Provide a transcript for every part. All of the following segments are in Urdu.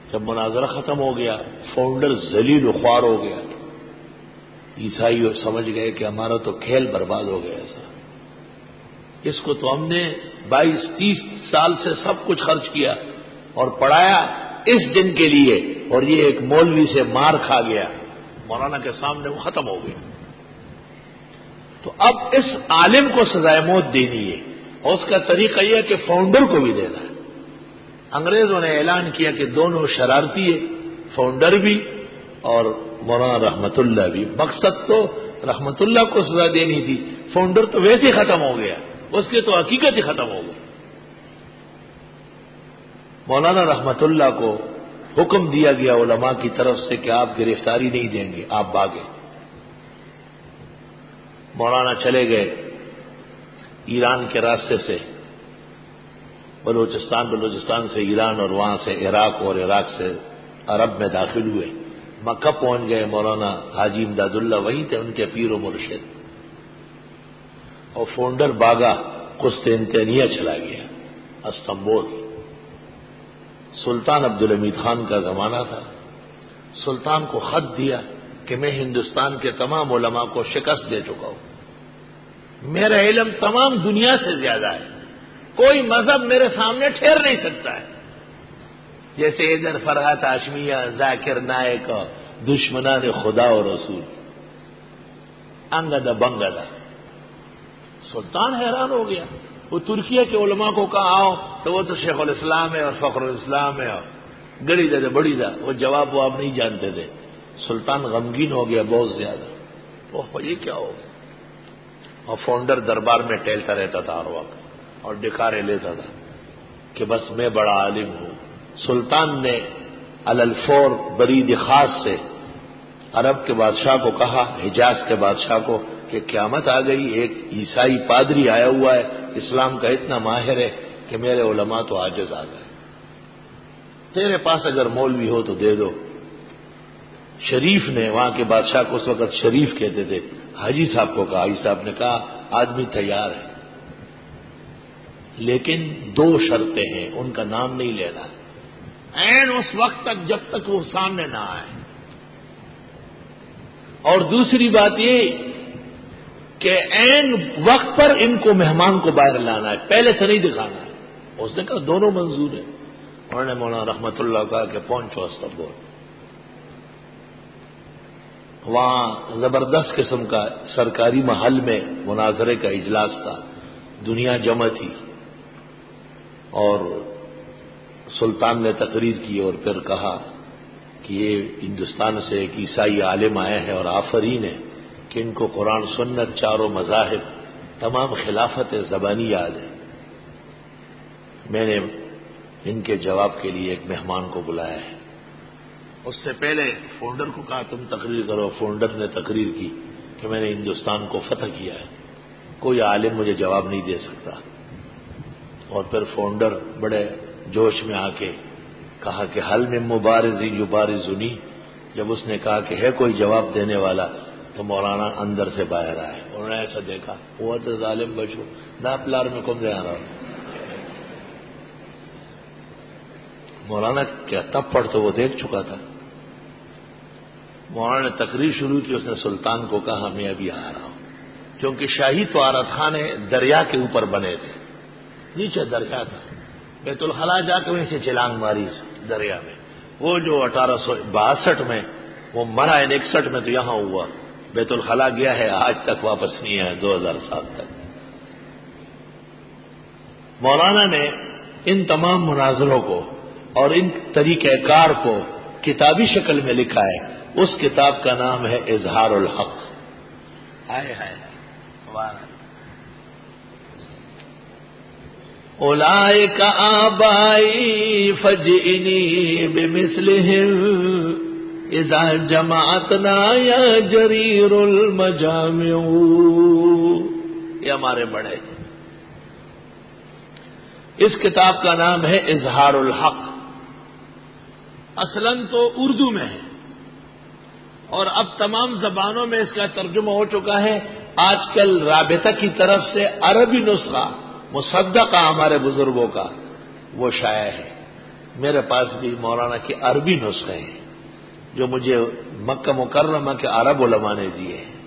جب مناظرہ ختم ہو گیا، فاؤنڈر ذلیل و خوار ہو گیا، عیسائی سمجھ گئے کہ ہمارا تو کھیل برباد ہو گیا ایسا، اس کو تو ہم نے 22-30 سال سے سب کچھ خرچ کیا اور پڑھایا اس دن کے لیے، اور یہ ایک مولوی سے مار کھا گیا، مولانا کے سامنے وہ ختم ہو گیا۔ تو اب اس عالم کو سزائے موت دینی ہے، اور اس کا طریقہ یہ ہے کہ فاؤنڈر کو بھی دینا ہے۔ انگریزوں نے اعلان کیا کہ دونوں شرارتی ہے، فاؤنڈر بھی اور مولانا رحمت اللہ بھی۔ مقصد تو رحمت اللہ کو سزا دینی تھی، فاؤنڈر تو ویسے ہی ختم ہو گیا، اس کی تو حقیقت ہی ختم ہو گئی۔ مولانا رحمت اللہ کو حکم دیا گیا علماء کی طرف سے کہ آپ گرفتاری نہیں دیں گے، آپ بھاگے۔ مولانا چلے گئے ایران کے راستے سے، بلوچستان سے ایران، اور وہاں سے عراق، اور عراق سے عرب میں داخل ہوئے، مکہ پہنچ گئے۔ مولانا حاجی امداد اللہ وہیں تھے، ان کے پیر و مرشد، اور فاؤنڈر باغا قسطنطنیہ چلا گیا، استنبول۔ سلطان عبدالحمید خان کا زمانہ تھا، سلطان کو خط دیا کہ میں ہندوستان کے تمام علماء کو شکست دے چکا ہوں، میرا علم تمام دنیا سے زیادہ ہے، کوئی مذہب میرے سامنے ٹھہر نہیں سکتا ہے۔ جیسے ادھر فرحت ہاشمیہ، ذاکر نائک، دشمنان خدا و رسول، انگدہ بنگدہ۔ سلطان حیران ہو گیا، وہ ترکیہ کے علماء کو کہا آؤ تو وہ تو شیخ الاسلام ہے اور فخر الاسلام ہے، اور گڑی دا بڑی دا، وہ جواب وہ آپ نہیں جانتے تھے۔ سلطان غمگین ہو گیا بہت زیادہ، وہ یہ کیا ہو گیا؟ اور فاؤنڈر دربار میں ٹہلتا رہتا تھا ہر وقت اور ڈکارے لیتا تھا کہ بس میں بڑا عالم ہوں۔ سلطان نے الفور برید خاص سے عرب کے بادشاہ کو کہا، حجاز کے بادشاہ کو، کہ قیامت آ گئی، ایک عیسائی پادری آیا ہوا ہے، اسلام کا اتنا ماہر ہے کہ میرے علماء تو عاجز آ گئے، تیرے پاس اگر مولوی ہو تو دے دو۔ شریف نے، وہاں کے بادشاہ کو اس وقت شریف کہتے تھے، حاجی صاحب کو کہا، حاجی صاحب نے کہا آدمی تیار ہے، لیکن 2 شرطیں ہیں، ان کا نام نہیں لینا ہے عین اس وقت تک جب تک وہ سامنے نہ آئے، اور دوسری بات یہ کہ عین وقت پر ان کو مہمان کو باہر لانا ہے، پہلے سے نہیں دکھانا ہے۔ اس نے کہا دونوں منظور ہیں۔ انہوں نے مولانا رحمت اللہ کہا کہ پہنچو استنبول۔ وہاں زبردست قسم کا سرکاری محل میں مناظرے کا اجلاس تھا، دنیا جمع تھی، اور سلطان نے تقریر کی اور پھر کہا کہ یہ ہندوستان سے ایک عیسائی عالم آئے ہیں اور آفرین ہے کہ ان کو قرآن سنت، چاروں مذاہب، تمام خلافت زبانی یاد ہے۔ میں نے ان کے جواب کے لیے ایک مہمان کو بلایا ہے۔ اس سے پہلے فاؤنڈر کو کہا تم تقریر کرو، فاؤنڈر نے تقریر کی کہ میں نے ہندوستان کو فتح کیا ہے، کوئی عالم مجھے جواب نہیں دے سکتا۔ اور پھر فاؤنڈر بڑے جوش میں آ کے کہا کہ حل میں مبارزی یبارزنی، جب اس نے کہا کہ ہے کوئی جواب دینے والا تو مولانا اندر سے باہر آئے، انہوں نے ایسا دیکھا، وہ تو ظالم بچو دا پلار میں کم دے آ رہا ہوں۔ مولانا کیا تب پڑھ تو وہ دیکھ چکا تھا۔ مولانا نے تقریر شروع کی، اس نے سلطان کو کہا میں ابھی آ رہا ہوں، کیونکہ شاہی طوارت خانے دریا کے اوپر بنے تھے، نیچے دریا تھا، بیت الخلا جا کے وہیں سے چھلانگ ماری دریا میں۔ وہ جو 1862 میں وہ مرا، 61 میں تو یہاں ہوا، بیت الخلا گیا ہے آج تک واپس نہیں آیا، 2007 تک۔ مولانا نے ان تمام مناظروں کو اور ان طریقہ کار کو کتابی شکل میں لکھا ہے، اس کتاب کا نام ہے اظہار الحق۔ ہائے ہائے اولئک آبائی فجئنی بمثلہم اذا جمعتنا یا جریر المجامع، یہ ہمارے بڑے۔ اس کتاب کا نام ہے اظہار الحق، اصلاً تو اردو میں ہے اور اب تمام زبانوں میں اس کا ترجمہ ہو چکا ہے۔ آج کل رابطہ کی طرف سے عربی نسخہ مصدقہ ہمارے بزرگوں کا وہ شائع ہے، میرے پاس بھی مولانا کے عربی نسخے ہیں جو مجھے مکہ مکرمہ کے عرب علماء نے دیے ہیں.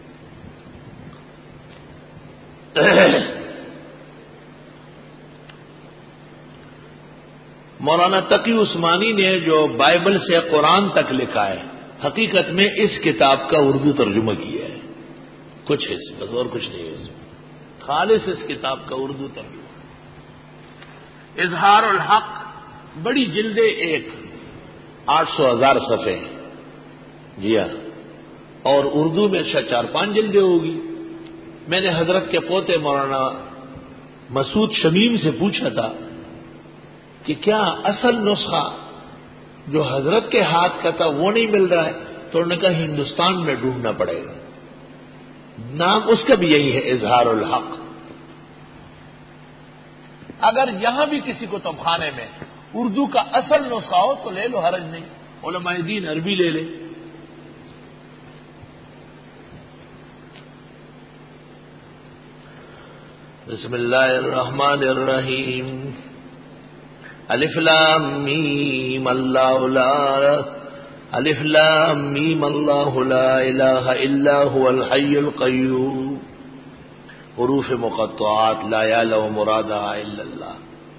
مولانا تقی عثمانی نے جو بائبل سے قرآن تک لکھا ہے حقیقت میں اس کتاب کا اردو ترجمہ کیا ہے. کچھ ہے بس اور کچھ نہیں ہے اس میں، خالص اس کتاب کا اردو ترجمہ. اظہار الحق بڑی جلدیں، ایک 800,000 صفحے ہیں جی ہاں، اور اردو میں 4-5 جلدیں ہوگی. میں نے حضرت کے پوتے مولانا مسعود شمیم سے پوچھا تھا کہ کیا اصل نسخہ جو حضرت کے ہاتھ کا تھا وہ نہیں مل رہا ہے؟ تو انہوں نے کہا ہندوستان میں ڈھونڈنا پڑے گا. نام اس کا بھی یہی ہے، اظہار الحق. اگر یہاں بھی کسی کو تبخانے میں اردو کا اصل نسخہ ہو تو لے لو، حرج نہیں. علماء دین عربی لے لے. بسم اللہ الرحمن الرحیم. الف لام میم اللہ لا الف لام میم اللہ لا الہ الا هو الحی القیوم. حروف مقطعات لا یعلم مرادها الا اللہ.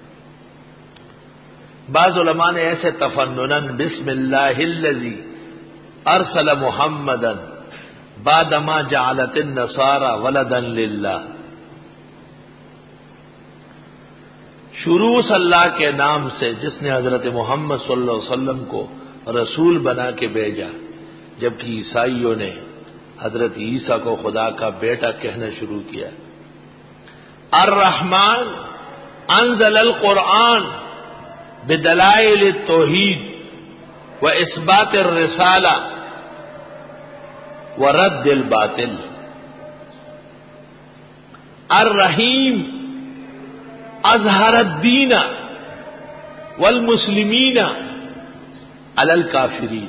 بعض علماء نے ایسے تفنناً بسم اللہ الذی ارسل محمدا بعدما جعلت النصارى ولدا للہ، شروع صلی اللہ کے نام سے جس نے حضرت محمد صلی اللہ علیہ وسلم کو رسول بنا کے بھیجا، جبکہ عیسائیوں نے حضرت عیسیٰ کو خدا کا بیٹا کہنا شروع کیا. الرحمن انزل القرآن بدلائل التوحید و اثبات الرسالہ و رد الباطل. الرحیم اظہر الدین والمسلمین علی الکافرین.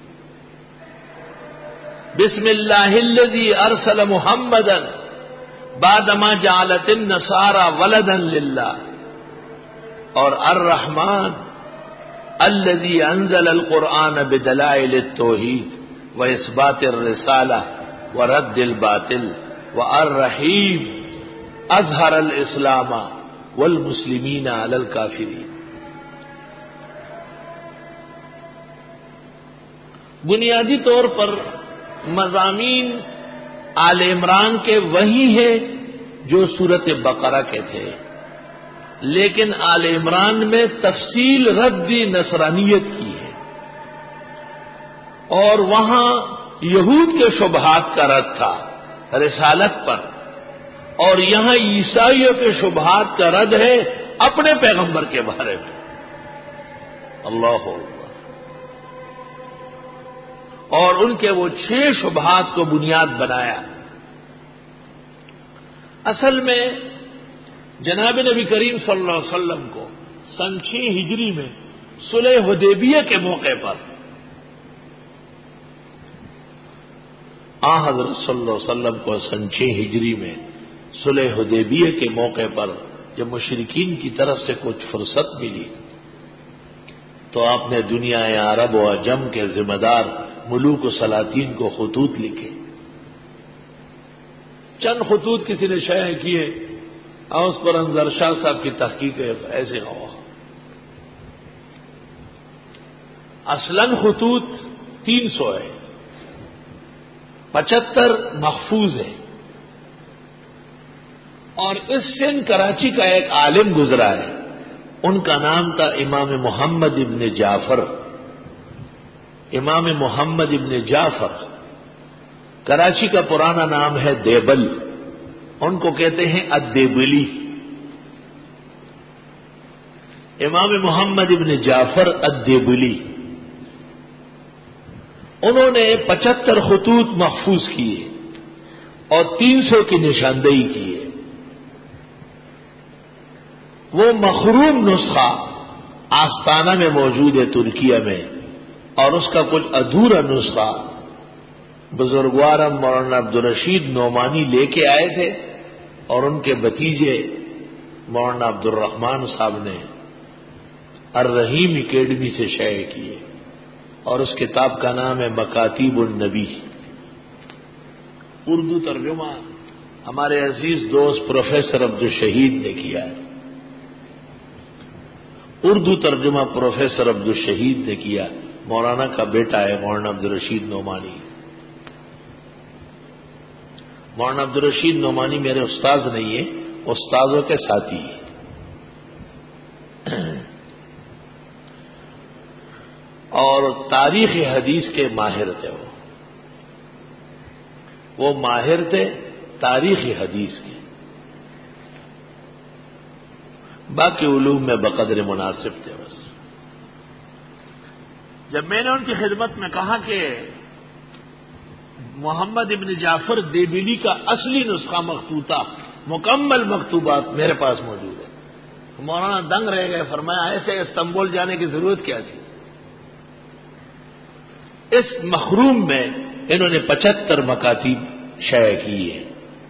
بسم اللہ الذی ارسل محمدا بعدما جعلت النصارى ولدا للہ. اور الرحمن الذی انزل القرآن بدلائل التوحید و اثبات الرسالہ و رد الباطل. و الرحیم اظہر الاسلام والمسلمین علی الکافرین. بنیادی طور پر مضامین آل عمران کے وہی ہیں جو سورت بقرہ کے تھے، لیکن آل عمران میں تفصیل رد نصرانیت کی ہے، اور وہاں یہود کے شبہات کا رد تھا رسالت پر، اور یہاں عیسائیوں کے شبہات کا رد ہے اپنے پیغمبر کے بارے میں. اللہ اکبر. اور ان کے وہ 6 شبہات کو بنیاد بنایا. اصل میں جناب نبی کریم صلی اللہ علیہ وسلم کو سن 6 ہجری میں صلح حدیبیہ کے موقع پر حضرت صلی اللہ علیہ وسلم کو سن 6 ہجری میں صلح حدیبیہ کے موقع پر جب مشرکین کی طرف سے کچھ فرصت ملی تو آپ نے دنیا عرب و عجم کے ذمہ دار ملوک و سلاطین کو خطوط لکھے. چند خطوط کسی نے شائع کیے اور اس پر انظر شاہ صاحب کی تحقیق ایسے ہوا. اصلاً خطوط 300 ہے، 75 محفوظ ہے. اور اس سے کراچی کا ایک عالم گزرا ہے، ان کا نام تھا امام محمد ابن جعفر. امام محمد ابن جعفر، کراچی کا پرانا نام ہے دیبل، ان کو کہتے ہیں الدیبلی. امام محمد ابن جعفر الدیبلی، انہوں نے 75 خطوط محفوظ کیے اور 300 کی نشاندہی کی ہے. وہ مخروم نسخہ آستانہ میں موجود ہے ترکیہ میں، اور اس کا کچھ ادھورا نسخہ بزرگوار مولانا عبدالرشید نعمانی لے کے آئے تھے، اور ان کے بھتیجے مولانا عبد الرحمان صاحب نے الرحیم اکیڈمی سے شائع کیے، اور اس کتاب کا نام ہے مکاتیب النبی۔ اردو ترجمہ ہمارے عزیز دوست پروفیسر عبدالشہید نے کیا ہے، اردو ترجمہ پروفیسر عبدالشہید نے کیا، مولانا کا بیٹا ہے مولانا عبدالرشید نعمانی۔ مولانا عبدالرشید نعمانی میرے استاد نہیں ہے، استادوں کے ساتھی ہیں۔ اور تاریخ حدیث کے ماہر تھے، وہ ماہر تھے تاریخ حدیث کے، باقی علوم میں بقدر مناسب تھے بس۔ جب میں نے ان کی خدمت میں کہا کہ محمد ابن جعفر دیبلی کا اصلی نسخہ مخطوطہ مکمل مکتوبات میرے پاس موجود ہے، مولانا دنگ رہ گئے، فرمایا ایسے استنبول جانے کی ضرورت کیا تھی؟ اس مخروم میں انہوں نے 75 مکاتیب شائع کی ہے۔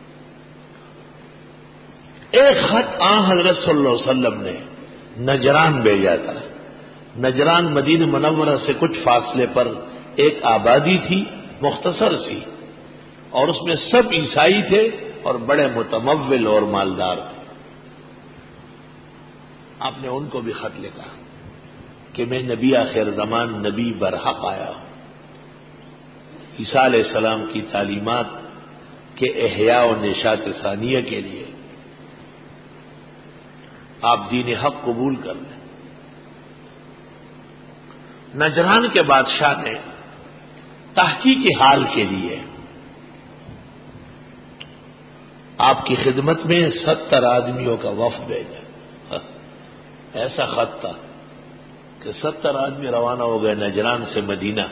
ایک خط حضرت صلی اللہ علیہ وسلم نے نجران بھیجا تھا۔ نجران مدینہ منورہ سے کچھ فاصلے پر ایک آبادی تھی، مختصر سی، اور اس میں سب عیسائی تھے اور بڑے متمول اور مالدار تھے۔ آپ نے ان کو بھی خط لکھا کہ میں نبی آخر زمان نبی برحق آیا ہوں، عیسیٰ علیہ السلام کی تعلیمات کے احیاء و نشاط ثانیہ کے لیے آپ دین حق قبول کر لیں۔ نجران کے بادشاہ نے تحقیق حال کے لیے آپ کی خدمت میں 70 آدمیوں کا وفد بھیجا۔ ایسا خط تھا کہ 70 آدمی روانہ ہو گئے نجران سے مدینہ۔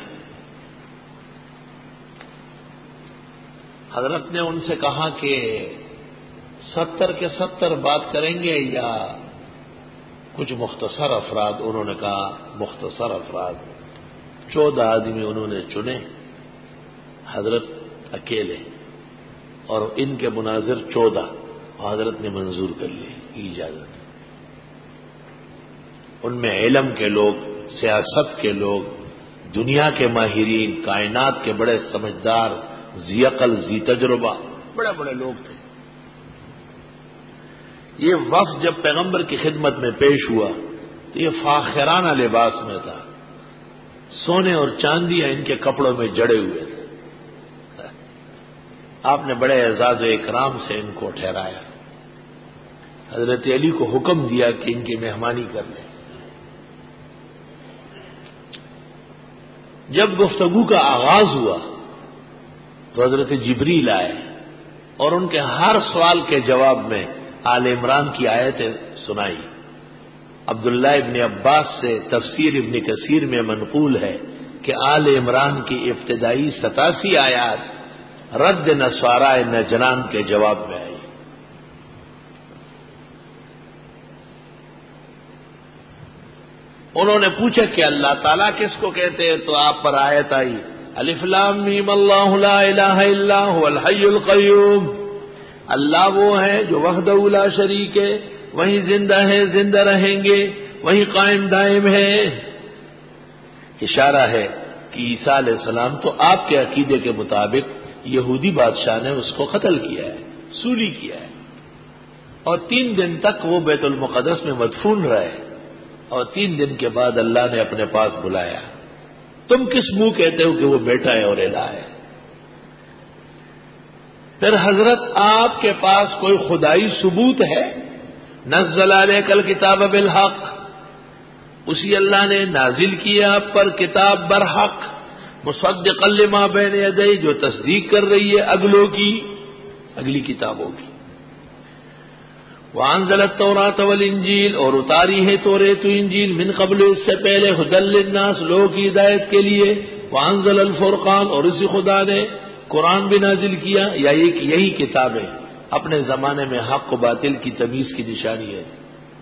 حضرت نے ان سے کہا کہ 70 کے 70 بات کریں گے یا کچھ مختصر افراد؟ انہوں نے کہا مختصر افراد۔ 14 آدمی انہوں نے چنے، حضرت اکیلے، اور ان کے مناظر 14، حضرت نے منظور کر لی اجازت۔ ان میں علم کے لوگ، سیاست کے لوگ، دنیا کے ماہرین، کائنات کے بڑے سمجھدار، ذی عقل ذی تجربہ، بڑے بڑے لوگ تھے۔ یہ وفد جب پیغمبر کی خدمت میں پیش ہوا تو یہ فاخرانہ لباس میں تھا، سونے اور چاندیاں ان کے کپڑوں میں جڑے ہوئے تھے۔ آپ نے بڑے اعزاز و اکرام سے ان کو ٹھہرایا، حضرت علی کو حکم دیا کہ ان کی مہمانی کر لیں۔ جب گفتگو کا آغاز ہوا تو حضرت جبریل آئے اور ان کے ہر سوال کے جواب میں آل عمران کی آیتیں سنائی۔ عبداللہ ابن عباس سے تفسیر ابن کثیر میں منقول ہے کہ آل عمران کی ابتدائی 87 آیات رد نصارہ نجران کے جواب میں آئی۔ انہوں نے پوچھا کہ اللہ تعالیٰ کس کو کہتے ہیں؟ تو آپ پر آیت آئی، الف لام میم اللہ لا الہ الا هو الحی القیوم۔ اللہ وہ ہے جو وحدہ لا شریک ہے، وہیں زندہ ہے، زندہ رہیں گے، وہیں قائم دائم ہے۔ اشارہ ہے کہ عیسیٰ علیہ السلام تو آپ کے عقیدے کے مطابق یہودی بادشاہ نے اس کو قتل کیا ہے، سولی کیا ہے، اور 3 دن تک وہ بیت المقدس میں مدفون رہے، اور 3 دن کے بعد اللہ نے اپنے پاس بلایا۔ تم کس منہ کہتے ہو کہ وہ بیٹا ہے اور الہ ہے؟ پھر حضرت آپ کے پاس کوئی خدائی ثبوت ہے؟ نزل علیک الکتاب بالحق، اسی اللہ نے نازل کیا آپ پر کتاب برحق، مصدقا لما بین یدیہ، جو تصدیق کر رہی ہے اگلوں کی، اگلی کتابوں کی۔ وانزل التوراۃ والانجیل، اور اتاری ہے توریت و انجیل، من قبل، اس سے پہلے، ھدی للناس، لوگوں کی ہدایت کے لیے۔ وانزل الفرقان، اور اسی خدا نے قرآن بھی نازل کیا، یا یہی کتابیں اپنے زمانے میں حق و باطل کی تمیز کی نشانی ہے۔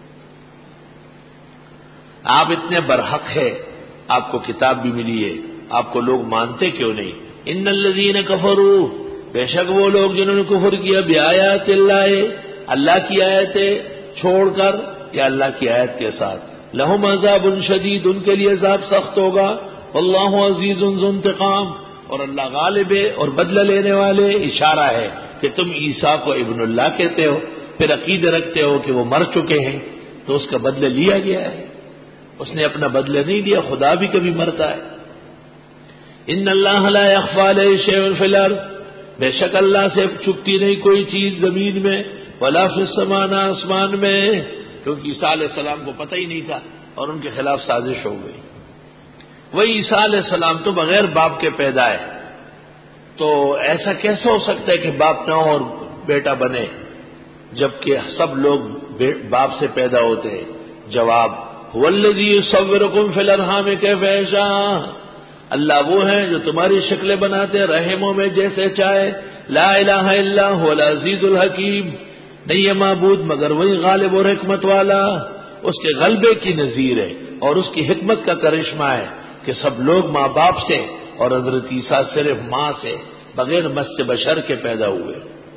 آپ اتنے برحق ہے، آپ کو کتاب بھی ملی ہے، آپ کو لوگ مانتے کیوں نہیں؟ ان الذین کفروا، بے شک وہ لوگ جنہوں نے کفر کیا، بآیات اللہ، اللہ کی آیتیں چھوڑ کر یا اللہ کی آیت کے ساتھ، لہم عذاب شدید، ان کے لیے عذاب سخت ہوگا، واللہ عزیز ذو انتقام، اور اللہ غالب ہے اور بدلہ لینے والے۔ اشارہ ہے کہ تم عیسیٰ کو ابن اللہ کہتے ہو، پھر عقیدہ رکھتے ہو کہ وہ مر چکے ہیں، تو اس کا بدلہ لیا گیا ہے، اس نے اپنا بدلہ نہیں لیا، خدا بھی کبھی مرتا ہے۔ ان اللہ لا یخفی علیہ شیء فی الارض، بے شک اللہ سے چھپتی نہیں کوئی چیز زمین میں، ولا فی السماء، نہ آسمان میں، کیونکہ عیسیٰ علیہ السلام کو پتہ ہی نہیں تھا اور ان کے خلاف سازش ہو گئی۔ وہی عیسیٰ علیہ السلام تو بغیر باپ کے پیدا ہے، تو ایسا کیسے ہو سکتا ہے کہ باپ نہ ہو اور بیٹا بنے، جبکہ سب لوگ باپ سے پیدا ہوتے ہیں؟ جواب، هو الذی یصورکم فی الارحام کیف یشاء، اللہ وہ ہے جو تمہاری شکلیں بناتے رحموں میں جیسے چاہے، لا الہ الا هو العزیز الحکیم، نہیں ہے معبود مگر وہی غالب اور حکمت والا، اس کے غلبے کی نظیر ہے اور اس کی حکمت کا کرشمہ ہے کہ سب لوگ ماں باپ سے، اور حضرت عیسیٰ صرف ماں سے بغیر مست بشر کے پیدا ہوئے۔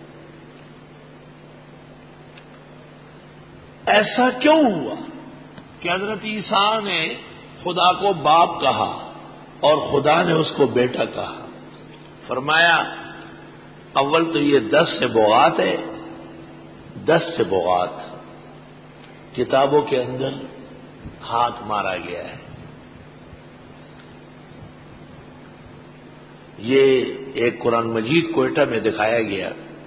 ایسا کیوں ہوا کہ حضرت عیسیٰ نے خدا کو باپ کہا اور خدا نے اس کو بیٹا کہا؟ فرمایا اول تو یہ 10 سے بغات ہے، 10 سے بغات کتابوں کے اندر ہاتھ مارا گیا ہے۔ یہ ایک قرآن مجید کوئٹہ میں دکھایا گیا،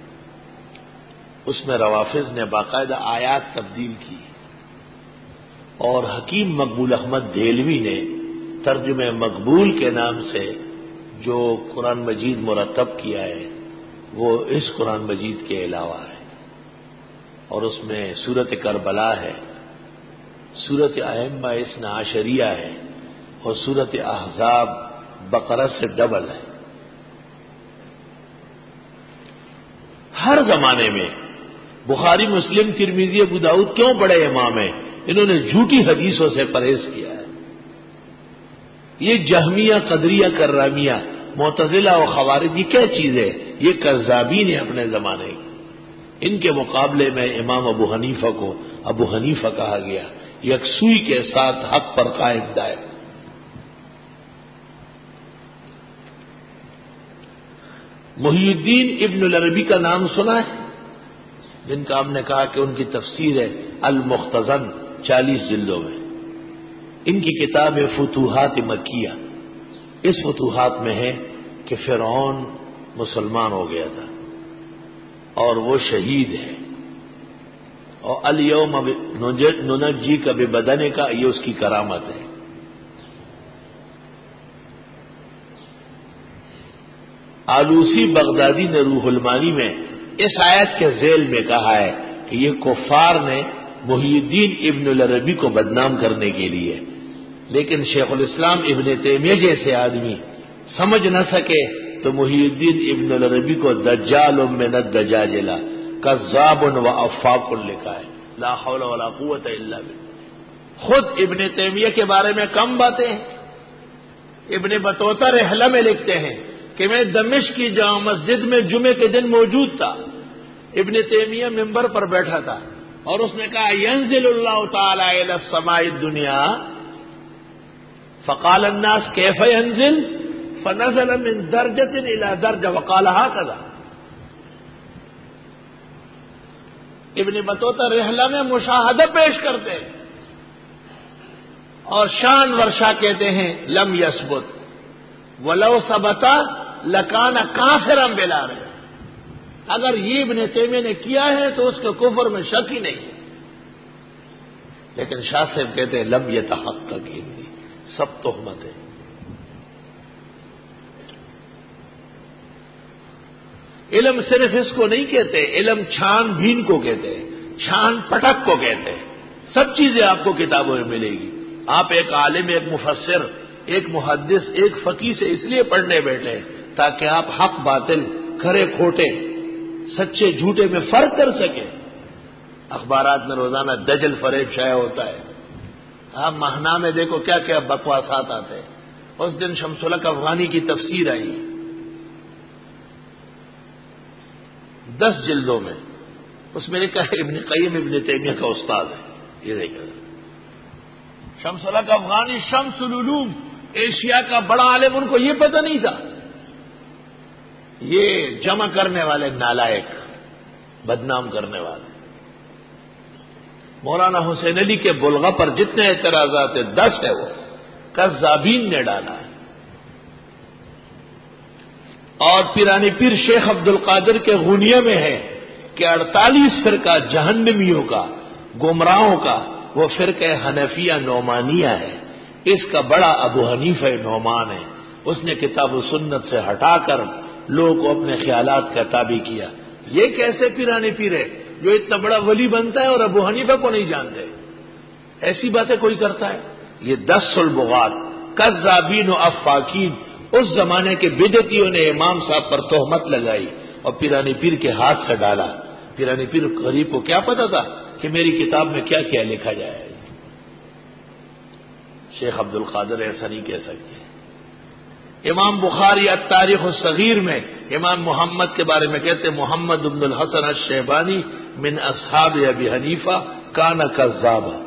اس میں روافظ نے باقاعدہ آیات تبدیل کی، اور حکیم مقبول احمد دہلوی نے ترجمہ مقبول کے نام سے جو قرآن مجید مرتب کیا ہے وہ اس قرآن مجید کے علاوہ ہے، اور اس میں سورت کربلا ہے، سورت ائمہ اثنا عشریہ ہے، اور سورت احزاب بقرہ سے ڈبل ہے۔ ہر زمانے میں بخاری، مسلم، ترمذی، ابو داؤد کیوں بڑے امام ہیں؟ انہوں نے جھوٹی حدیثوں سے پرہیز کیا ہے۔ یہ جہمیہ، قدریہ، کرامیہ، معتزلہ اور خوارج یہ کیا چیز ہے؟ یہ کذابین ہیں اپنے زمانے کی۔ ان کے مقابلے میں امام ابو حنیفہ کو ابو حنیفہ کہا گیا، یکسوئی کے ساتھ حق پر قائم دائم۔ محی الدین ابن العربی کا نام سنا ہے، جن کا ہم نے کہا کہ ان کی تفسیر ہے المختصر 40 جلدوں میں۔ ان کی کتاب ہے فتوحات مکیہ۔ اس فتوحات میں ہے کہ فرعون مسلمان ہو گیا تھا اور وہ شہید ہے، اور الیوم ننجی کا ببدن کا، یہ اس کی کرامت ہے۔ آلوسی بغدادی نے روح المانی میں اس آیت کے ذیل میں کہا ہے کہ یہ کفار نے محی الدین ابن العربی کو بدنام کرنے کے لیے، لیکن شیخ الاسلام ابن تیمیہ جیسے آدمی سمجھ نہ سکے تو محی الدین ابن العربی کو دجال من الدجاجلہ، کذاب و افاق لکھا ہے، لا حول ولا قوت الا باللہ۔ خود ابن تیمیہ کے بارے میں کم باتیں ہیں۔ ابن بطوطہ رحلہ میں لکھتے ہیں کہ میں دمشق کی جامع مسجد میں جمعے کے دن موجود تھا، ابن تیمیہ ممبر پر بیٹھا تھا اور اس نے کہا ینزل اللہ تعالی الی السماء الدنیا، فقال الناس کیف ینزل، فنزل من درجۃ الی درجہ وقال هكذا۔ ابن بطوطہ رحلہ میں مشاہدہ پیش کرتے ہیں اور شان ورشا کہتے ہیں لم یثبت ولو ثبت لکان کافرا بلا ریب، اگر یہ ابن تیمیہ نے کیا ہے تو اس کے کفر میں شک ہی نہیں ہے، لیکن شاہ صاحب کہتے ہیں لم یتحقق، سب تہمت ہے۔ علم صرف اس کو نہیں کہتے، علم چھان بھین کو کہتے ہیں، چھان پٹک کو کہتے ہیں۔ سب چیزیں آپ کو کتابوں میں ملے گی۔ آپ ایک عالم، ایک مفسر، ایک محدث، ایک فقیہ سے اس لیے پڑھنے بیٹھے تاکہ آپ حق باطل، کھرے کھوٹے، سچے جھوٹے میں فرق کر سکیں۔ اخبارات میں روزانہ دجل فریب شائع ہوتا ہے، آپ ماہنامے میں دیکھو کیا کیا بکواسات آتے ہیں۔ اس دن شمس الحق افغانی کی تفسیر آئی 10 جلدوں میں، اس میں لکھا ہے ابن قیم ابن تیمیہ کا استاد ہے، یہ دیکھا شمس الحق افغانی شمس العلوم، ایشیا کا بڑا عالم، ان کو یہ پتہ نہیں تھا؟ یہ جمع کرنے والے نالائق، بدنام کرنے والے۔ مولانا حسین علی کے بلغہ پر جتنے اعتراضات ہیں 10 ہے، وہ کذابین نے ڈالا ہے۔ اور پیرانی پیر شیخ عبد القادر کے غنیہ میں ہے کہ 48 فرقہ جہنمیوں کا، گمراہوں کا، وہ فرقہ حنفیہ نعمانیہ ہے۔ اس کا بڑا ابو حنیفہ نعمان ہے۔ اس نے کتاب و سنت سے ہٹا کر لوگوں کو اپنے خیالات کا تابع کیا۔ یہ کیسے پیرانی پیر ہے جو اتنا بڑا ولی بنتا ہے اور ابو حنیفہ کو نہیں جانتے؟ ایسی باتیں کوئی کرتا ہے؟ یہ 10 البغات کذابین و افاکین، اس زمانے کے بدعتیوں نے امام صاحب پر تہمت لگائی اور پیرانی پیر کے ہاتھ سے ڈالا۔ پیرانی پیر غریب کو کیا پتا تھا کہ میری کتاب میں کیا کیا لکھا جائے؟ شیخ عبد القادر ایسا نہیں کہہ سکتے۔ امام بخاری التاریخ الصغیر میں امام محمد کے بارے میں کہتے محمد بن الحسن الشیبانی من اصحاب ابی حنیفہ کان کذابا۔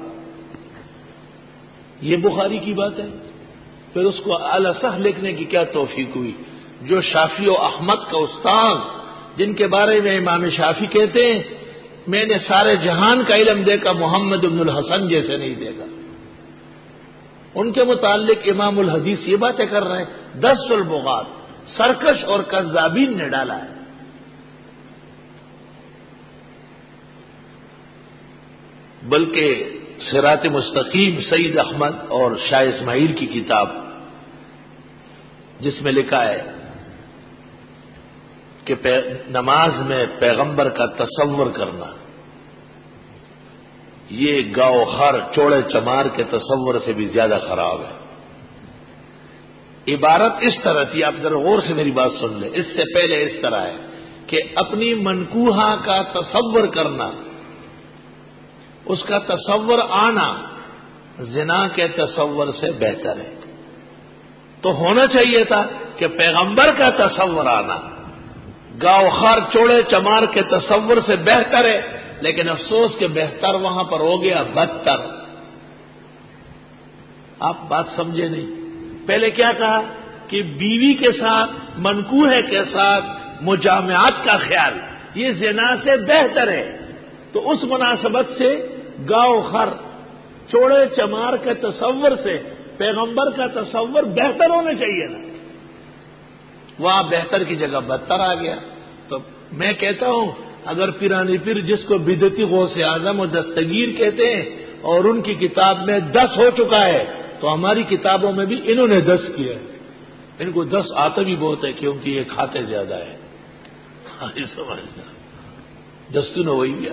یہ بخاری کی بات ہے۔ پھر اس کو الصح لکھنے کی کیا توفیق ہوئی؟ جو شافعی و احمد کا استاد، جن کے بارے میں امام شافعی کہتے ہیں میں نے سارے جہان کا علم دیکھا، محمد بن الحسن جیسے نہیں دیکھا، ان کے متعلق امام الحدیث یہ باتیں کر رہے ہیں۔ 10 البغات سرکش اور کذابین نے ڈالا ہے۔ بلکہ صراط مستقیم سید احمد اور شاہ اسماعیل کی کتاب، جس میں لکھا ہے کہ نماز میں پیغمبر کا تصور کرنا یہ گاؤ خر چوڑے چمار کے تصور سے بھی زیادہ خراب ہے۔ عبارت اس طرح تھی، آپ ذرا غور سے میری بات سن لیں، اس سے پہلے اس طرح ہے کہ اپنی منکوحہ کا تصور کرنا، اس کا تصور آنا زنا کے تصور سے بہتر ہے۔ تو ہونا چاہیے تھا کہ پیغمبر کا تصور آنا گاؤ خار چوڑے چمار کے تصور سے بہتر ہے، لیکن افسوس کہ بہتر وہاں پر ہو گیا بدتر۔ آپ بات سمجھے نہیں؟ پہلے کیا کہا کہ بیوی کے ساتھ، منکوحہ کے ساتھ مجامعات کا خیال یہ زنا سے بہتر ہے، تو اس مناسبت سے گاؤ خر چوڑے چمار کے تصور سے پیغمبر کا تصور بہتر ہونا چاہیے نا، وہاں بہتر کی جگہ بدتر آ گیا۔ تو میں کہتا ہوں اگر پیرانی پیر جس کو بدعتی غوث اعظم و دستگیر کہتے ہیں اور ان کی کتاب میں 10 ہو چکا ہے، تو ہماری کتابوں میں بھی انہوں نے 10 کیا ہے۔ ان کو 10 آتا بھی بہت ہے کیونکہ یہ کھاتے زیادہ ہے۔ سمجھنا دستون وہی گیا۔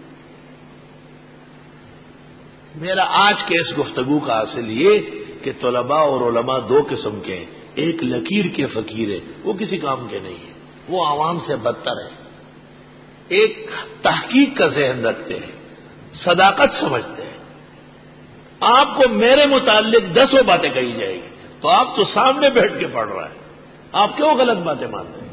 میرا آج کے اس گفتگو کا حاصل یہ کہ طلباء اور علماء 2 قسم کے ہیں، ایک لکیر کے فقیر ہے، وہ کسی کام کے نہیں ہے، وہ عوام سے بدتر ہے۔ ایک تحقیق کا ذہن رکھتے ہیں، صداقت سمجھتے ہیں۔ آپ کو میرے متعلق 10 باتیں کہی جائے گی تو آپ تو سامنے بیٹھ کے پڑھ رہے ہیں، آپ کیوں غلط باتیں مانتے ہیں؟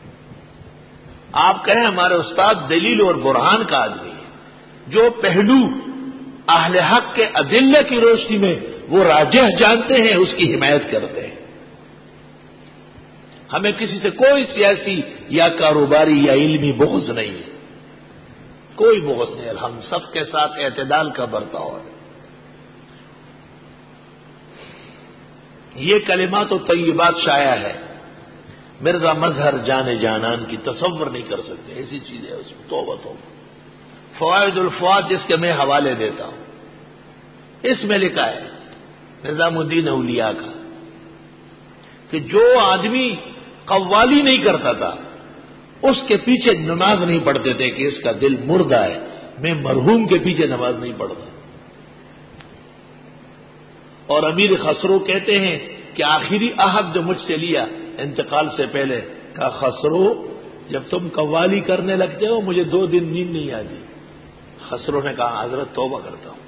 آپ کہیں ہمارے استاد دلیل اور برہان کا آدمی ہے، جو پہلو اہل حق کے ادلہ کی روشنی میں وہ راجح جانتے ہیں اس کی حمایت کرتے ہیں۔ ہمیں کسی سے کوئی سیاسی یا کاروباری یا علمی بغض نہیں ہے، کوئی بغض نہیں، ہم سب کے ساتھ اعتدال کا برتاؤ ہے۔ یہ کلمات و طیبات شائع ہے، مرزا مظہر جان جانان کی تصور نہیں کر سکتے، ایسی چیز ہے اس میں۔ توبہ توبہ۔ فوائد الفوائد جس کے میں حوالے دیتا ہوں، اس میں لکھا ہے نظام الدین اولیاء کا کہ جو آدمی قوالی نہیں کرتا تھا اس کے پیچھے نماز نہیں پڑھتے تھے کہ اس کا دل مردہ ہے۔ میں مرحوم کے پیچھے نماز نہیں پڑھتا۔ اور امیر خسرو کہتے ہیں کہ آخری عہد جو مجھ سے لیا انتقال سے پہلے، کہا خسرو جب تم قوالی کرنے لگتے ہو مجھے 2 دن نیند نہیں آتی۔ خسرو نے کہا حضرت توبہ کرتا ہوں۔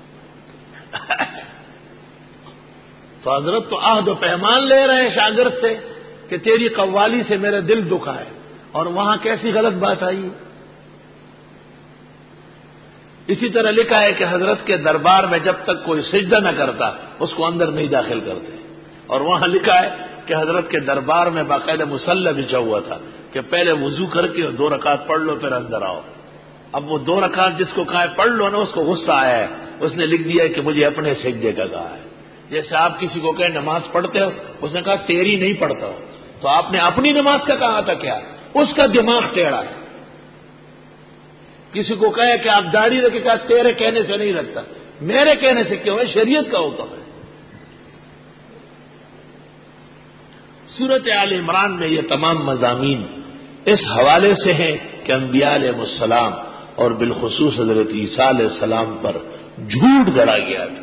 تو حضرت تو عہد و پیمان لے رہے ہیں شاگرد سے کہ تیری قوالی سے میرا دل دکھا ہے، اور وہاں کیسی غلط بات آئی؟ اسی طرح لکھا ہے کہ حضرت کے دربار میں جب تک کوئی سجدہ نہ کرتا اس کو اندر نہیں داخل کرتے، اور وہاں لکھا ہے کہ حضرت کے دربار میں باقاعدہ مصلی بچھا ہوا تھا کہ پہلے وضو کر کے 2 رکعت پڑھ لو پھر اندر آؤ۔ اب وہ 2 رکعت جس کو کہا ہے پڑھ لو نا، اس کو غصہ آیا ہے، اس نے لکھ دیا ہے کہ مجھے اپنے سجدے کا کہا ہے۔ جیسے آپ کسی کو کہیں نماز پڑھتے ہو، اس نے کہا تیری نہیں پڑھتا ہو، تو آپ نے اپنی نماز کا کہا تھا کیا؟ اس کا دماغ ٹیڑھا ہے۔ کسی کو کہے کہ آپ داڑھی رکھے، کہا تیرے کہنے سے نہیں رکھتا، میرے کہنے سے کیوں ہے؟ شریعت کا حکم ہے۔ سورۃ آل عمران میں یہ تمام مضامین اس حوالے سے ہیں کہ انبیاء علیہ السلام اور بالخصوص حضرت عیسیٰ علیہ السلام پر جھوٹ گڑا گیا تھا،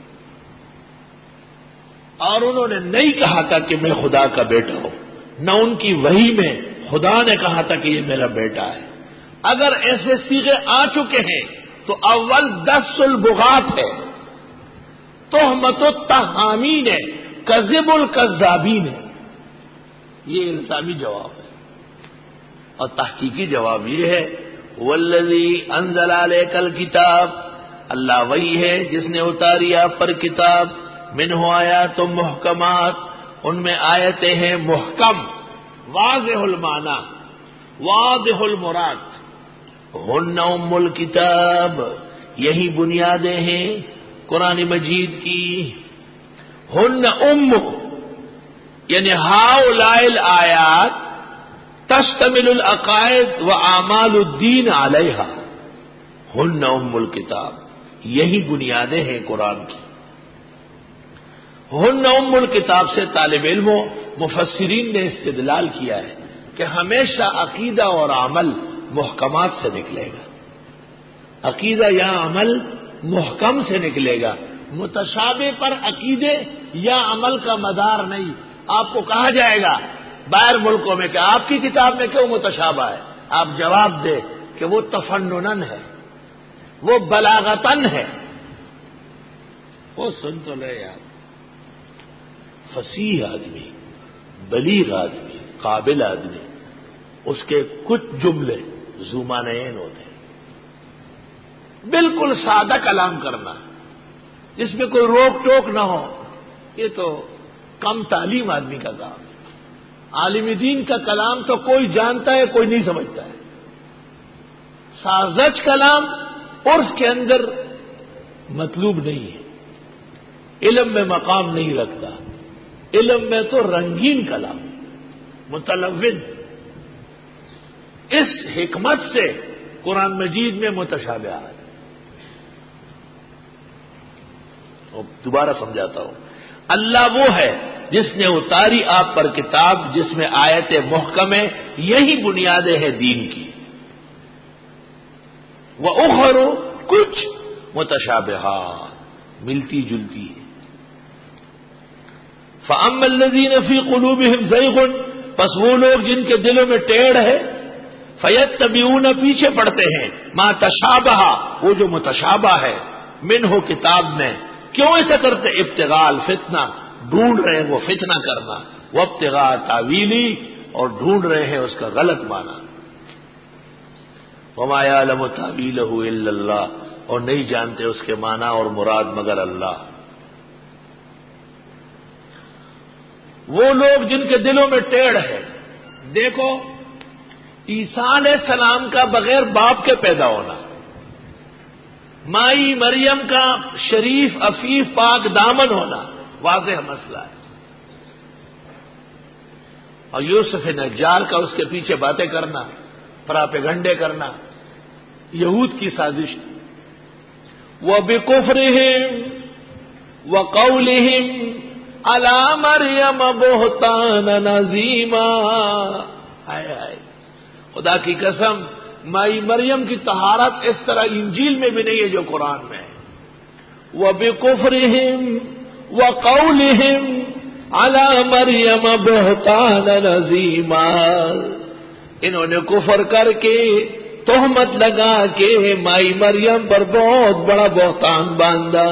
اور انہوں نے نہیں کہا تھا کہ میں خدا کا بیٹا ہوں، نہ ان کی وحی میں خدا نے کہا تھا کہ یہ میرا بیٹا ہے۔ اگر ایسے صیغے آ چکے ہیں تو اول 10 البغات ہے، تہمت التہامین ہے، کذب الکذابین ہے۔ یہ الزامی جواب ہے، اور تحقیقی جواب یہ ہے والذی انزل علیک الکتاب، اللہ وہی ہے جس نے اتاری آپ پر کتاب، منہ آیات محکمات، ان میں آیتیں ہیں محکم، واضح المعنی، واضح المراد، ہن ام الکتاب، یہی بنیادیں ہیں قرآن مجید کی۔ ہن ام یعنی ہؤلاء الآیات تشتمل العقائد و اعمال الدین علیہا، ہن ام الکتاب، یہی بنیادیں ہیں قرآن کی۔ ہن ام الکتاب سے طالب علموں مفسرین نے استدلال کیا ہے کہ ہمیشہ عقیدہ اور عمل محکمات سے نکلے گا، عقیدہ یا عمل محکم سے نکلے گا، متشابہ پر عقیدے یا عمل کا مدار نہیں۔ آپ کو کہا جائے گا باہر ملکوں میں کہ آپ کی کتاب میں کیوں متشابہ ہے، آپ جواب دے کہ وہ تفننن ہے، وہ بلاغتن ہے۔ وہ سن تو لے یار، فصیح آدمی، بلیغ آدمی، قابل آدمی، اس کے کچھ جملے ذو معنیین ہوتے ہیں۔ بالکل سادہ کلام کرنا جس میں کوئی روک ٹوک نہ ہو، یہ تو کم تعلیم آدمی کا کام ہے۔ عالم دین کا کلام تو کوئی جانتا ہے کوئی نہیں سمجھتا ہے۔ سازج کلام عرف کے اندر مطلوب نہیں ہے، علم میں مقام نہیں رکھتا، علم میں تو رنگین کلام، متلون۔ اس حکمت سے قرآن مجید میں متشابہات۔ دوبارہ سمجھاتا ہوں، اللہ وہ ہے جس نے اتاری آپ پر کتاب جس میں آیت محکم ہے، یہی بنیادیں ہیں دین کی۔ وَأُخَرُ کچھ متشابہات، ملتی جلتی ہے۔ فَأَمَّا الَّذِينَ فِي قُلُوبِهِمْ زَيْغٌ، پس وہ لوگ جن کے دلوں میں ٹیڑھ ہے، فَيَتَّبِعُونَ پیچھے پڑتے ہیں، مَا تَشَابَهَ وہ جو متشابہ ہے، مِنْهُ کتاب میں۔ کیوں ایسا کرتے؟ ابتغاء الفتنہ، ڈھونڈ رہے ہیں وہ فتنہ کرنا، وابتغاء تاویلی، اور ڈھونڈ رہے ہیں اس کا غلط معنی۔ وما یعلم تاویلہ الا اللہ، اور نہیں جانتے اس کے معنی اور مراد مگر اللہ۔ وہ لوگ جن کے دلوں میں ٹیڑھ ہے، دیکھو عیسیٰ علیہ السلام کا بغیر باپ کے پیدا ہونا، مائی مریم کا شریف عفیف پاک دامن ہونا واضح مسئلہ ہے، اور یوسف نجار کا اس کے پیچھے باتیں کرنا، پراپیگنڈے کرنا یہود کی سازش تھی۔ وَبِكُفْرِهِمْ وَقَوْلِهِمْ عَلَى مَرْيَمَ بُهْتَانًا عَظِيمًا، ہائے خدا کی قسم، مائی مریم کی طہارت اس طرح انجیل میں بھی نہیں ہے جو قرآن میں ہے۔ وَبِكُفْرِهِمْ وَقَوْلِهِمْ عَلَى مَرْيَمَ بُهْتَانًا عَظِيمًا، انہوں نے کفر کر کے تہمت لگا کے مائی مریم پر بہت بڑا بہتان باندھا۔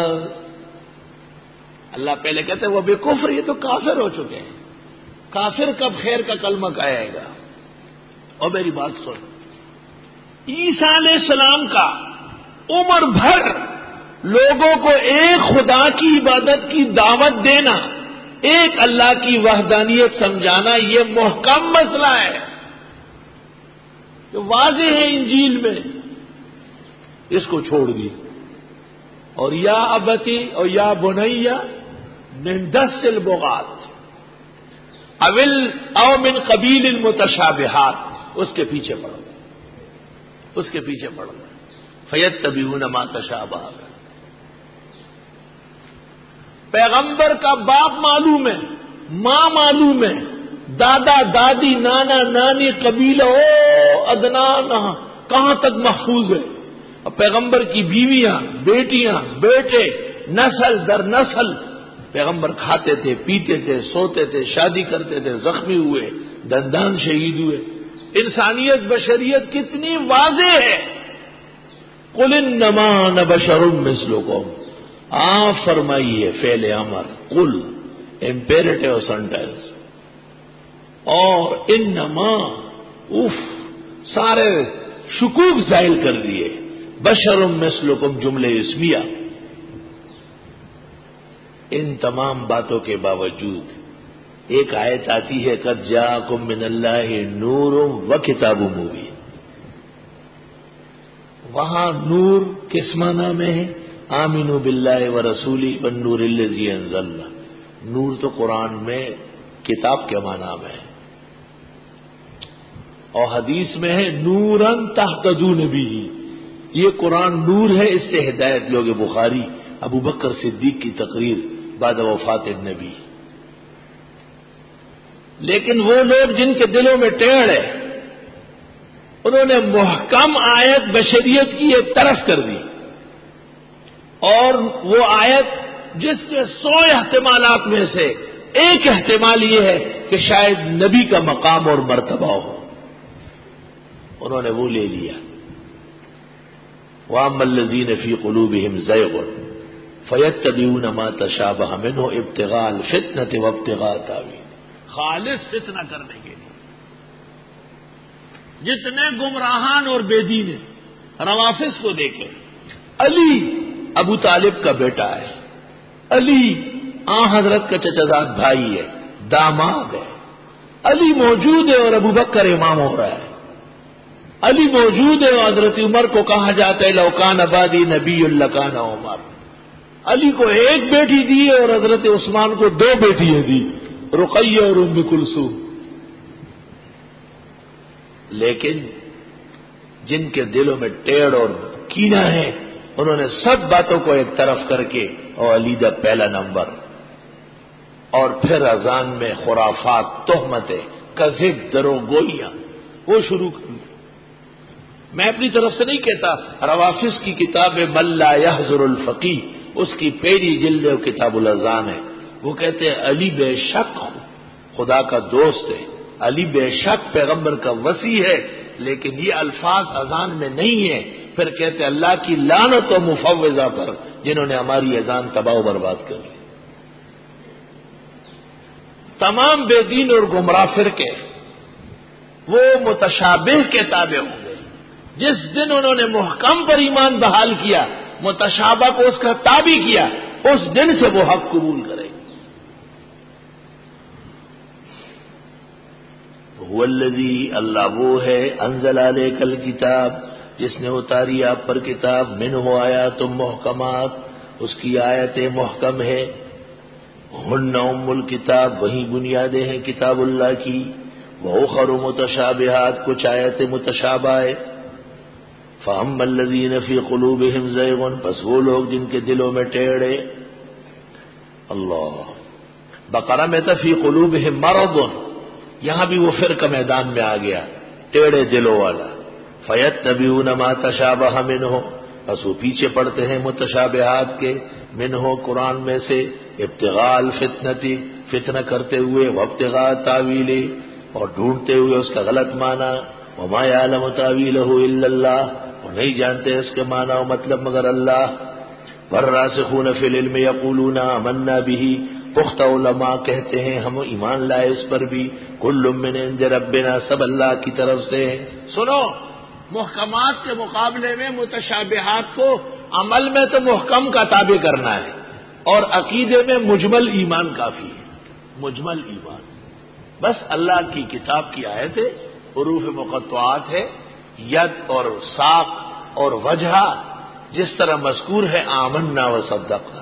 اللہ پہلے کہتے وہ بے کفر، یہ تو کافر ہو چکے ہیں، کافر کب خیر کا کلمہ کہے گا؟ اور میری بات سن، عیسیٰ علیہ السلام کا عمر بھر لوگوں کو ایک خدا کی عبادت کی دعوت دینا، ایک اللہ کی وحدانیت سمجھانا، یہ محکم مسئلہ ہے، جو واضح ہے انجیل میں، اس کو چھوڑ دی۔ اور یا ابتی اور یا بنیا من 10 البغات او من قبیل المتشابہات، اس کے پیچھے پڑو، اس کے پیچھے پڑو، فیتبعون ما تشابہ۔ پیغمبر کا باپ معلوم ہے، ماں معلوم ہے، دادا دادی نانا نانی قبیلہ ادنان کہاں تک محفوظ ہے، اور پیغمبر کی بیویاں بیٹیاں بیٹے نسل در نسل پیغمبر کھاتے تھے پیتے تھے سوتے تھے شادی کرتے تھے، زخمی ہوئے دندان شہید ہوئے۔ انسانیت بشریت کتنی واضح ہے۔ قل انما انا بشر مثلکم، آپ فرمائیے فعل امر، قل امپیریٹو سینٹینس، اور انما سارے شکوک ظاہر کر دیے، بشر مثلکم جملے اسمیہ۔ ان تمام باتوں کے باوجود ایک آیت آتی ہے، قد جاءکم من اللہ نور و کتاب مبین۔ وہاں نور کس معنی میں ہے؟ آمنوا باللہ ورسولہ والنور الذی انزلنا۔ نور تو قرآن میں کتاب کے معنی میں ہے، اور حدیث میں ہے نورن تہتدون بہ۔ یہ قرآن نور ہے، اس سے ہدایت لوگ۔ بخاری ابو بکر صدیق کی تقریر بعد وفات النبی۔ لیکن وہ لوگ جن کے دلوں میں ٹیڑھ ہے، انہوں نے محکم آیت بشریت کی ایک طرف کر دی، اور وہ آیت جس کے 100 احتمالات میں سے ایک احتمال یہ ہے کہ شاید نبی کا مقام اور مرتبہ ہو، انہوں نے وہ لے لیا۔ وَأَمَّا الَّذِينَ فِي قُلُوبِهِمْ زَيْغٌ فَيَتَّبِعُونَ مَا تَشَابَهَ مِنْهُ ابْتِغَاءَ الْفِتْنَةِ وَابْتِغَاءَ تَأْوِيلِهِ۔ خالص فتنہ کرنے کے لیے جتنے گمراہان اور بے دین ہیں، روافض کو دیکھیں، علی ابو طالب کا بیٹا ہے، علی حضرت کا چچازاد بھائی ہے، داماد ہے، علی موجود ہے اور ابو بکر امام ہو رہا ہے، علی موجود ہے اور حضرت عمر کو کہا جاتا ہے لو کان عبادی نبی لکان عمر۔ علی کو ایک بیٹی دی اور حضرت عثمان کو 2 بیٹیاں دی، رقیہ اور ام کلثوم۔ لیکن جن کے دلوں میں ٹیڑھ اور کینہ ہے، انہوں نے سب باتوں کو ایک طرف کر کے، اور علی دا پہلا نمبر، اور پھر اذان میں خرافات، تہمتیں، کذب، دروغگوئیاں وہ شروع کر دی۔ میں اپنی طرف سے نہیں کہتا، روافض کی کتاب من لا یحضر الفقیہ، اس کی پہلی جلد و کتاب الاذان ہے، وہ کہتے ہیں علی بے شک خدا کا دوست ہے، علی بے شک پیغمبر کا وصی ہے، لیکن یہ الفاظ اذان میں نہیں ہے۔ پھر کہتے اللہ کی لعنت و مفوضہ پر جنہوں نے ہماری اذان تباہ و برباد کر لی۔ تمام بے دین اور گمراہ فرقے وہ متشابہ کے تابع ہوں گے۔ جس دن انہوں نے محکم پر ایمان بحال کیا، متشابہ کو اس کا تابع کیا، اس دن سے وہ حق قبول کرے۔ هو الذی، اللہ وہ ہے، انزل علیک الکتاب، جس نے اتاری آپ پر کتاب، منہ آیات محکمات، اس کی آیتیں محکم ہے، ہن ام الکتاب، وہی بنیادیں ہیں کتاب اللہ کی، وأخر متشابہات، کچھ آیتیں متشابہ ہے، فأما الذین فی قلوبہم زیغ، پس وہ لوگ جن کے دلوں میں ٹیڑھے، اللہ بقرہ میں تھا فی قلوبہم مرض، یہاں بھی وہ فرقہ میدان میں آ گیا، ٹیڑھے دلوں والا، فیتبعون ما تشابہ منہ، بس وہ پیچھے پڑتے ہیں متشابہات کے، منہ قرآن میں سے، ابتغاء الفتنتی، فتنہ کرتے ہوئے، وابتغاء تاویل، اور ڈھونڈتے ہوئے اس کا غلط معنی، وما یعلم تاویلہ الا اللہ، اور نہیں جانتے اس کے معنی و مطلب مگر اللہ، والراسخون فی العلم یقولون آمنا بہ، پختہ علماء کہتے ہیں ہم ایمان لائے اس پر بھی، کل من عند ربنا، سب اللہ کی طرف سے ہیں۔ سنو، محکمات کے مقابلے میں متشابہات کو عمل میں تو محکم کا تابع کرنا ہے، اور عقیدے میں مجمل ایمان کافی ہے، مجمل ایمان بس اللہ کی کتاب کی آیتیں حروف مقطعات ہے، ید اور ساق اور وجہ جس طرح مذکور ہے آمنا و صدقنا۔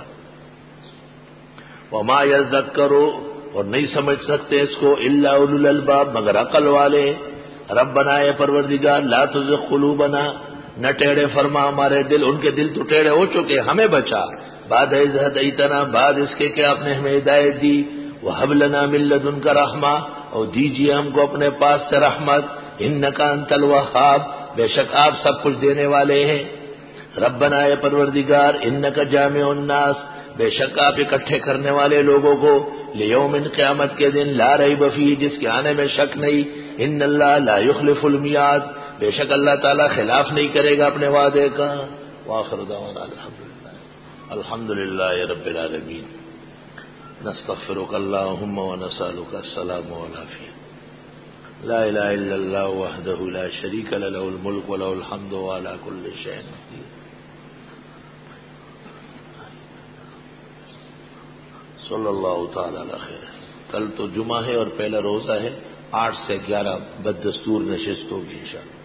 وما یذکروا، اور نہیں سمجھ سکتے اس کو الا اولو الالباب، مگر عقل والے۔ ربنا اے پروردگار لا تزغ قلوبنا، نہ ٹیڑے فرما ہمارے دل، ان کے دل تو ٹیڑے ہو چکے، ہمیں بچا، بعد اذ ہدیتنا، بعد اس کے کہ آپ نے ہمیں ہدایت دی، وہب لنا من لدنک رحمہ، اور دیجیے ہم کو اپنے پاس سے رحمت، انک انت الوہاب، بے شک آپ سب کچھ دینے والے ہیں۔ ربنا اے پروردگار انک جامع الناس، بے شک آپ اکٹھے کرنے والے لوگوں کو، لیوم قیامت کے دن لا ریب فیہ، جس کے آنے میں شک نہیں، ان اللہ لا یخلف المیعاد، بے شک اللہ تعالیٰ خلاف نہیں کرے گا اپنے وعدے کا۔ وآخر دعوانا الحمدللہ رب العالمین، نستغفرک اللہم ونسألک السلام والعافیہ۔ لا الہ الا اللہ وحدہ لا شریک لہ، لہ الملک ولہ الحمد وعلی کل شیء قدیر۔ صلی اللہ تعالی علی خیر۔ کل تو جمعہ ہے اور پہلا روزہ ہے، 8 سے 11 بددستور نشست ہوگی انشاءاللہ۔